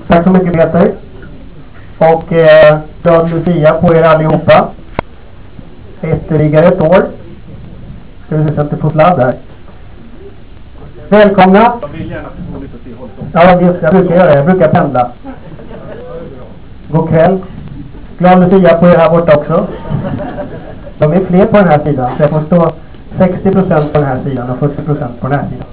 Tack så mycket Peter. Och glad Lucia på er allihopa. Ytterligare ett år. Ska vi se så att det får sladd här. Välkomna. Jag vill gärna få lite till hållet. Ja visst, jag brukar göra det. Jag brukar pendla. God kväll. Glad Lucia på er här borta också. De är fler på den här sidan. Så jag får stå 60% på den här sidan och 40% på den här sidan.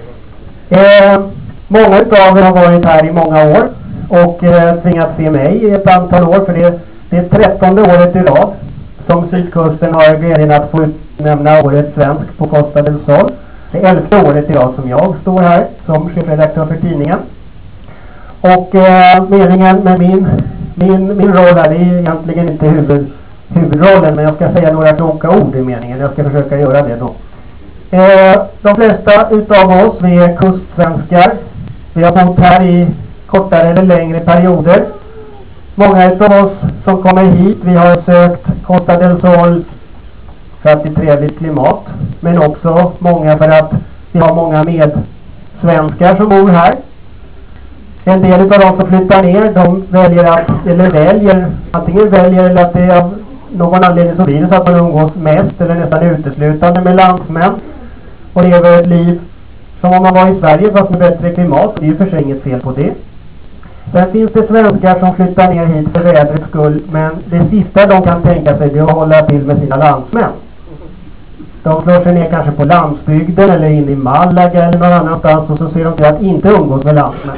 Många utav er har varit här i många år och tvingats se mig i ett antal år, för det är 13:e året i rad som Sydkusten har glädjen att få utnämna årets svensk på Costa del Sol. Det är 11:e året i rad som jag står här som chefredaktör för tidningen. Och meningen med min roll är egentligen inte huvudrollen, men jag ska säga några kloka ord i meningen. Jag ska försöka göra det då. De flesta utav oss, vi är kustsvenskar. Vi har bott här i kortare eller längre perioder. Många utav oss som kommer hit, vi har sökt Costa del Sol för att det är trevligt klimat. Men också många för att vi har många medsvenskar som bor här. En del av de som flyttar ner, de antingen väljer eller att det är av någon anledning så blir det så att man umgås mest eller nästan uteslutande med landsmän och lever ett liv som om man var i Sverige fast med bättre klimat. Det är ju för sig inget fel på det. Sen finns det svenskar som flyttar ner hit för vädrets skull, men det sista de kan tänka sig är att hålla till med sina landsmän. De slår sig ner kanske på landsbygden eller in i Malaga eller någon annanstans och så ser de till att inte umgås med landsmän.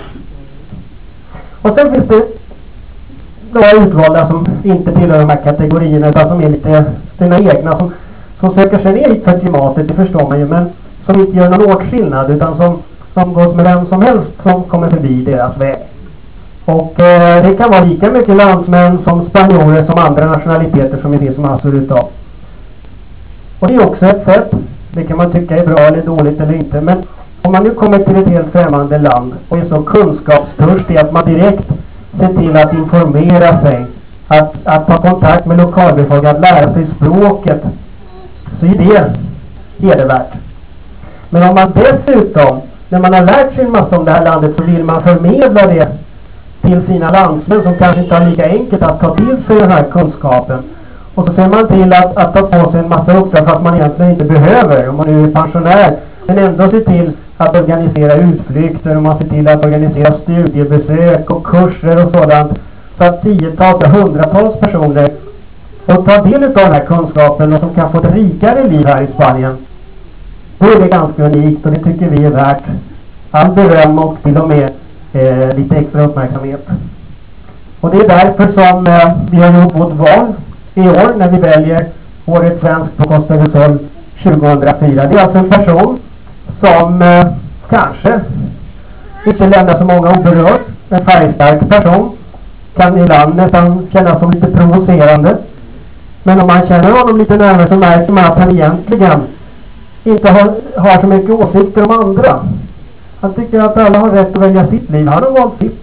Och sen finns det några utvalda som inte tillhör de här kategorierna utan som är lite sina egna som söker sig ner hit för klimatet, det förstår man ju, men som inte gör någon åtskillnad utan som går med vem som helst som kommer förbi deras väg. Och det kan vara lika mycket landsmän som spanjorer som andra nationaliteter som är det som massor utav. Och det är också ett sätt, det kan man tycka är bra eller dåligt eller inte, men om man nu kommer till ett helt främmande land och är så kunskapstörstig att man direkt ser till att informera sig, att ta kontakt med lokalbefolkningen, att lära sig språket, så är det hedervärt. Men om man dessutom, när man har lärt sig en massa om det här landet, så vill man förmedla det till sina landsmän som kanske inte har lika enkelt att ta till sig den här kunskapen. Och så ser man till att ta på sig en massa uppdrag för att man egentligen inte behöver, om man nu är pensionär, men ändå se till att organisera utflykter och man ser till att organisera studiebesök och kurser och sådant, så att tiotals och hundratals personer får ta del av den här kunskapen och som kan få ett rikare liv här i Spanien. Då är det ganska unikt och det tycker vi är värt all beröm och till och med lite extra uppmärksamhet. Och det är därför som vi har gjort vårt val i år när vi väljer årets svensk på Costa del Sol 2004. Det är alltså en person som kanske inte lämnar så många oberörd. En färgstark person kan ibland nästan kännas som lite provocerande. Men om man känner honom lite närmare så märker man att han egentligen inte har så mycket åsikter om andra. Han tycker att alla har rätt att välja sitt liv. Han har valt sitt.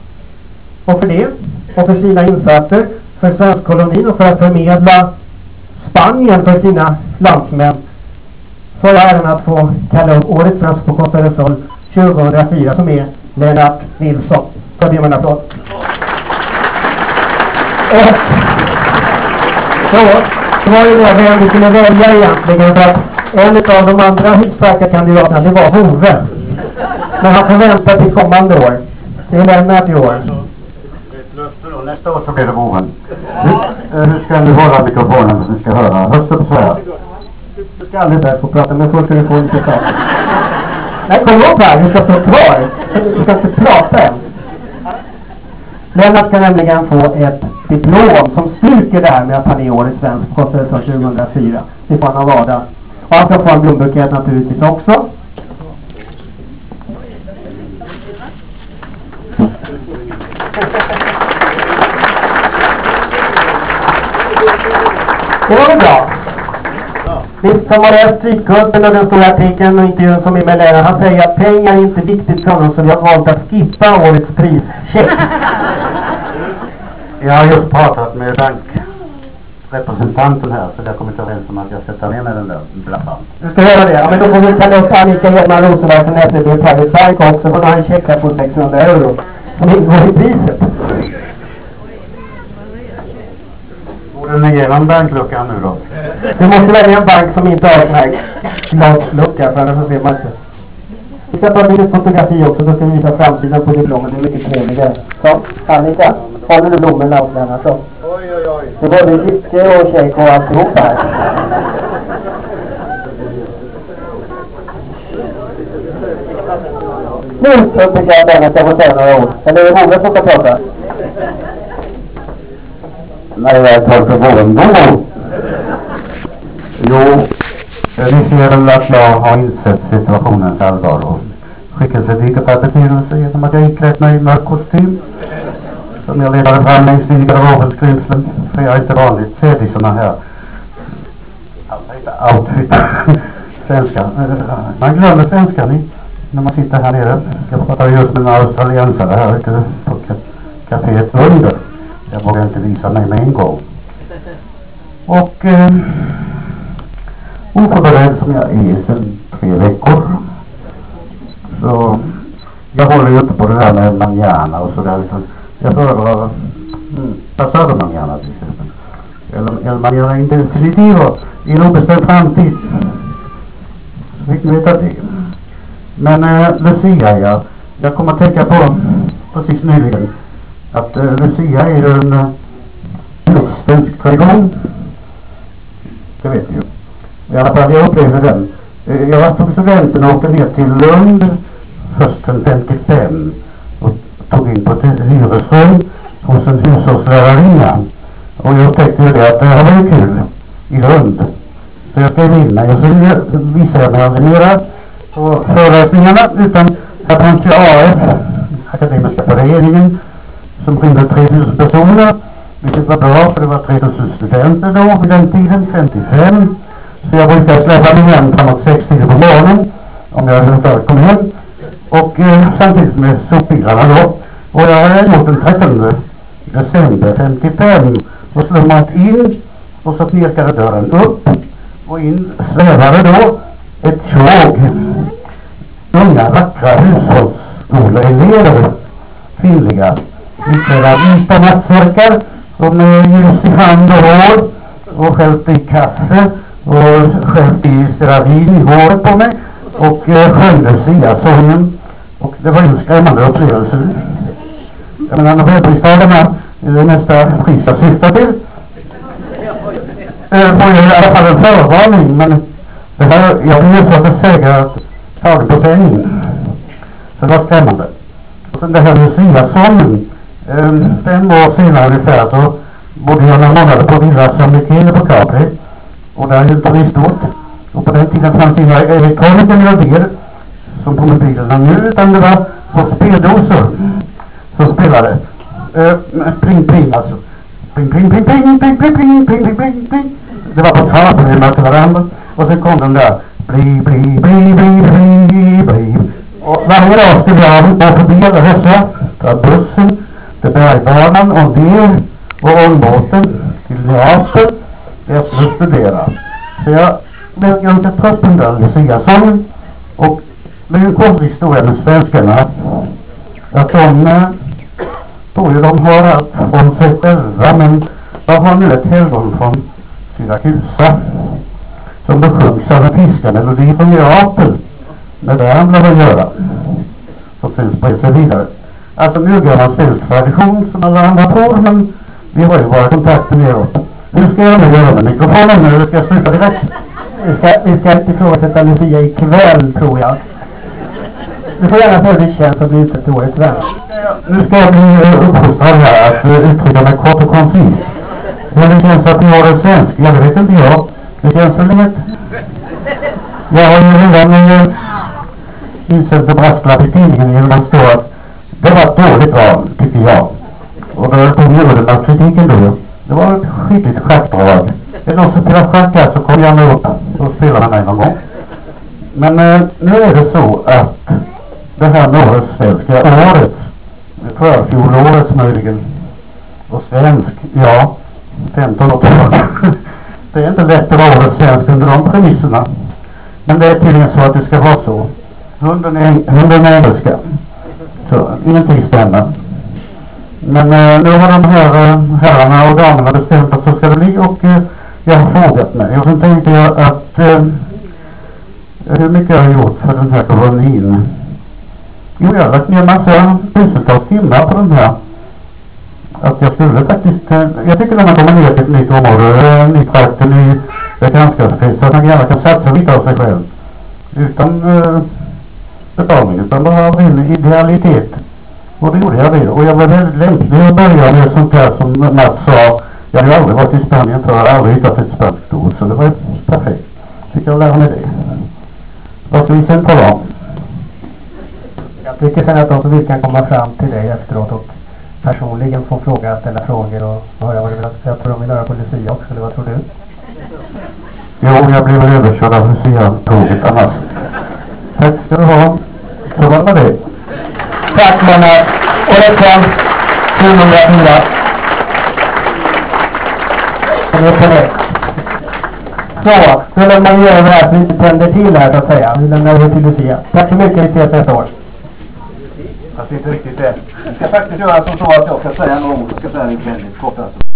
Och för det, och för sina insatser, för svensk kolonin och för att förmedla Spanien för sina landsmän, så är äran att få kalla upp årets svensk på Costa del Sol 2004 som är Lennart Nilsson. Så det är en applåd. Och så var det vem vi skulle välja egentligen, för att en av de andra hutstarka kandidaterna, det var Hove. Men han får vänta till kommande år. Det är Lennart i år. Nästa år så blir det Boven. Hur ska du hålla mikrofonen så ni ska höra? Höst upp så här. Du ska aldrig där få prata, men först ska du få lite saker. Nej, kom upp här. Du ska stå kvar. Du ska inte prata än. Lennart ska nämligen få ett diplom som styrker det här med att han är årets svensk på Costa del Sol 2004. Det får han av Ada. Och han ska få en blombukett naturligtvis också. Det var väl bra. Ni som har läst Sydkusten och den stora artikeln och intervjun som är med Lennart, han säger att pengar är inte viktigt för oss så vi har valt att skippa årets prischeck. Jag har just pratat med bankrepresentanten här så jag kommer inte överens om att jag ska ta med mig den där blaffan. Du ska göra det? Ja, men då får vi kalla upp Annika Hedman Rosenberg från SEB Private Bank också, för då har en check här på 600 euro. som ingår i priset. Går den igenom bankluckan nu då? Du måste välja en bank som inte har en här glaslucka, för annars ser man inte. Vi ska ta ett litet fotografi också, så ska vi visa framsidan på diplomen. Det är mycket trevligare. Så, Annika, har du blommorna och Lennart då? Oj, oj, oj. Det var både Jycke och Tjejk och alltihop här. Nu så tycker jag att Lennart ska få säga några ord. Eller är det många som ska prata? När jag tar för boende. Jo, ni ser väl att jag har insett situationens allvar och skickelsediket har betydelse genom att jag iklätt mig i mörk kostym som jag ledade fram längs in i garderobenskrymslen, för jag är inte vanligt sedd i såna här outfit. Svenska. Man glömmer svenskan när man sitter här nere. Jag pratar just med en australiensare här ute på kaféet under. Jag vågar inte visa mig med en gång. Och oförberedd som jag är sedan 3 veckor. Så jag håller ju inte på det här med manjana och sådär. Jag föredrar passado manjana till exempel. Eller manjana indefinitivo i en obestämd framtid. Så fick ni veta det. Men Lucia, jag kommer att tänka på precis nyligen att Lucia är ju en svensk tradition. Det vet vi ju. I alla fall jag upplevde den. Jag tog studenten och åkte ner till Lund hösten 55 och tog in på ett hyresrum hos en hushållslärarinna. Och jag upptäckte ju det att det här var ju kul i Lund. Så jag skrev in mig och så visade jag mig aldrig mera på föreläsningarna, utan här fanns ju AF, Akademiska föreningen, som rymde 3000 personer, vilket var bra för det var 3000 studenter då vid den tiden, 55. Så jag brukade släppa mig hem framåt 6 tider på morgonen om jag överhuvudtaget kom hem. Och samtidigt med sopbilarna då. Och jag hade gjort den 13 december 55 och slummat in och så knirkade dörren upp och in svävade då ett tjog unga vackra hushållsskoleelever, kvinnliga, iklädda vita nattsäckar och med ljus i hand och hår och skällt i kaffe och skällt i stearin i håret på mig och sjöng Lucia-sången, och det var en skrämmande upplevelse. Jag menar, Nobelpristagarna är det nästa pris jag syftar till. Får jag i alla fall en förvarning, men det här, jag vill ju så att säga taget på sängen. Så det var skrämmande. Och sen det här Lucia-sången, 5 år senare ungefär så bodde jag några månader på Villa San Michele på Capri. Och där är ju turistort. Och på den tiden fanns det inga elektroniska melodier som på mobilerna nu, utan det var på speldosor som spelade. Pling pling alltså. Pling pling pling pling pling pling pling pling pling pling. Det var på trappor till varandra. Och sen kom den där bli bli bli bli bli bli. Och varje dag skulle jag gå förbi alla dessa, ta bussen till bergbanan och ner och ångbåten till Neapel. Jag skulle studera. Så jag blev ganska trött på den där Lucia-sången. Och det är en kort historia med svenskarna. Att de tror ju de har allt från sig själva, men jag har nu ett helgon från Syrakusa som besjungs av en fiskarmelodi från Neapel med det andra att göra, som sen spred sig vidare. Alltså nu gör man svensk tradition som alla andra tror, men vi har ju våra kontakter med oss. Hur ska jag nu göra med mikrofonen nu? Ska jag sluta direkt? Vi ska inte ifrågasätta Lucia ikväll, tror jag. Du får gärna säga hur det känns att bli utsett till årets vän. Nu ska jag bli uppfostrad här att uttrycka mig kort och koncist. Hur det känns att ni har en svensk? Jag vet inte jag. Det känns väl lätt. Jag har ju redan insett en brasklapp i tidningen genom att stå att det var ett dåligt val, tycker jag. Och då tog jag den av kritiken då. Det var ett skickligt schackdrag. Är det någon som spelar schack så kommer jag med upp och spelar med mig någon gång. Men nu är det så att det här med svenska året, förfjolårets möjligen, och svensk, ja, 15 år. Det är inte lätt att vara årets svensk under de premisserna. Men det är tydligen så att det ska vara så. Hunden är engelska. Så ingenting stämmer. Men nu har de här herrarna och damerna bestämt att så ska det bli, och jag har frågat mig. Och sen tänkte jag att hur mycket jag har gjort för den här kolonin. Jo, jag har lagt ner massa tusentals timmar på den här. Att jag skulle faktiskt, jag tycker när man kommer ner till ett nytt område, ny trakt, ny bekantskapskrets, så att man gärna kan satsa lite av sig själv. Utan betalning, utan bara av en idealitet. Och det gjorde jag det. Och jag var väldigt lämplig att börja med sånt här som Mats sa. Jag hade aldrig varit i Spanien för, jag har aldrig hittat ett spanskt ord, så det var perfekt. Fick jag lära mig det. Vad ska vi sen tala om? Jag tycker sen att de som vill kan komma fram till dig efteråt och personligen få ställa frågor och höra vad du vill. Jag tror de vill höra på Lucia också, eller vad tror du? Jo, jag blev överkörd av Lucia-tåget annars. Tack ska du ha. Så var det det. Tack Lennart. Året 2004. Det är korrekt. Så, skulle man göra det här så inte tänder till här så att säga. Vi lämnar över till Lucia. Tack så mycket, vi ses nästa år. Fast inte riktigt det. Jag ska faktiskt göra som så att jag ska säga några ord. Jag ska säga det väldigt kort alltså.